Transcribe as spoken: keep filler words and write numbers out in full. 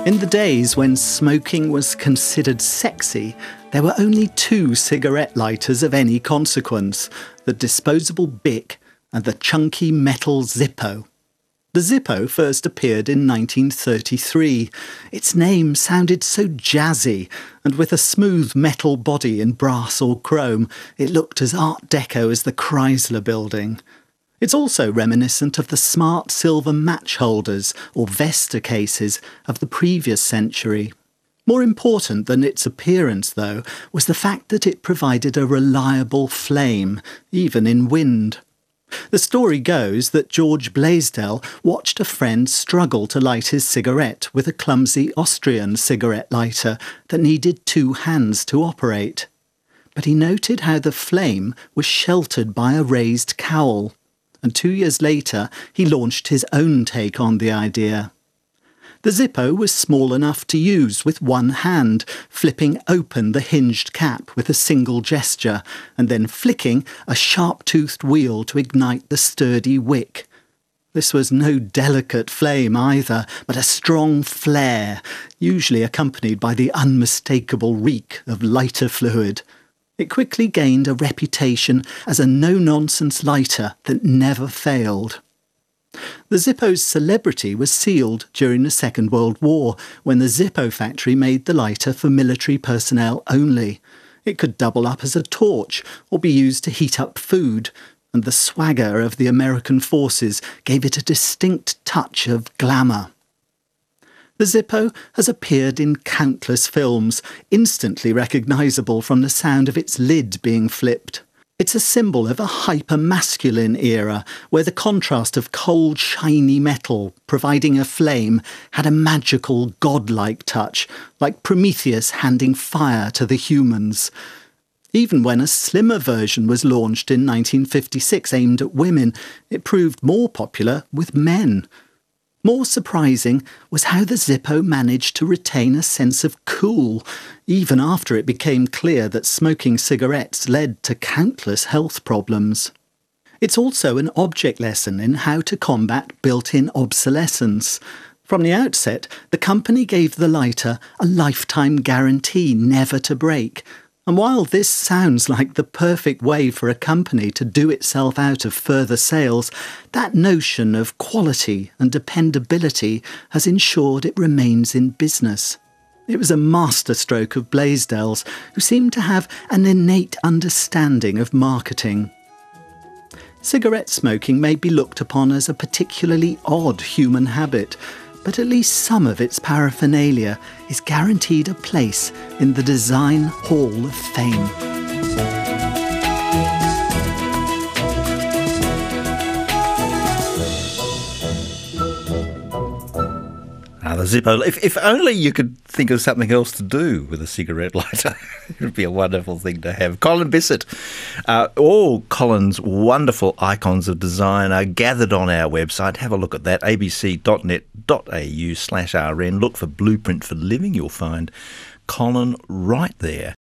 In the days when smoking was considered sexy, there were only two cigarette lighters of any consequence, the disposable Bic and the chunky metal Zippo. The Zippo first appeared in nineteen thirty-three. Its name sounded so jazzy, and with a smooth metal body in brass or chrome, it looked as Art Deco as the Chrysler Building. It's also reminiscent of the smart silver match holders or Vesta cases of the previous century. More important than its appearance, though, was the fact that it provided a reliable flame, even in wind. The story goes that George Blaisdell watched a friend struggle to light his cigarette with a clumsy Austrian cigarette lighter that needed two hands to operate. But he noted how the flame was sheltered by a raised cowl, and two years later he launched his own take on the idea. The Zippo was small enough to use with one hand, flipping open the hinged cap with a single gesture, and then flicking a sharp-toothed wheel to ignite the sturdy wick. This was no delicate flame either, but a strong flare, usually accompanied by the unmistakable reek of lighter fluid. It quickly gained a reputation as a no-nonsense lighter that never failed. The Zippo's celebrity was sealed during the Second World War, when the Zippo factory made the lighter for military personnel only. It could double up as a torch or be used to heat up food, and the swagger of the American forces gave it a distinct touch of glamour. The Zippo has appeared in countless films, instantly recognisable from the sound of its lid being flipped. It's a symbol of a hyper-masculine era, where the contrast of cold, shiny metal providing a flame had a magical, godlike touch, like Prometheus handing fire to the humans. Even when a slimmer version was launched in nineteen fifty-six aimed at women, it proved more popular with men. More surprising was how the Zippo managed to retain a sense of cool, even after it became clear that smoking cigarettes led to countless health problems. It's also an object lesson in how to combat built-in obsolescence. From the outset, the company gave the lighter a lifetime guarantee never to break. And while this sounds like the perfect way for a company to do itself out of further sales, that notion of quality and dependability has ensured it remains in business. It was a masterstroke of Blaisdell's, who seemed to have an innate understanding of marketing. Cigarette smoking may be looked upon as a particularly odd human habit, but at least some of its paraphernalia is guaranteed a place in the Design Hall of Fame. Ah, the Zippo. If, if only you could think of something else to do with a cigarette lighter. It would be a wonderful thing to have. Colin Bisset. Uh, all Colin's wonderful icons of design are gathered on our website. Have a look at that, abc.net.au slash rn. Look for Blueprint for Living. You'll find Colin right there.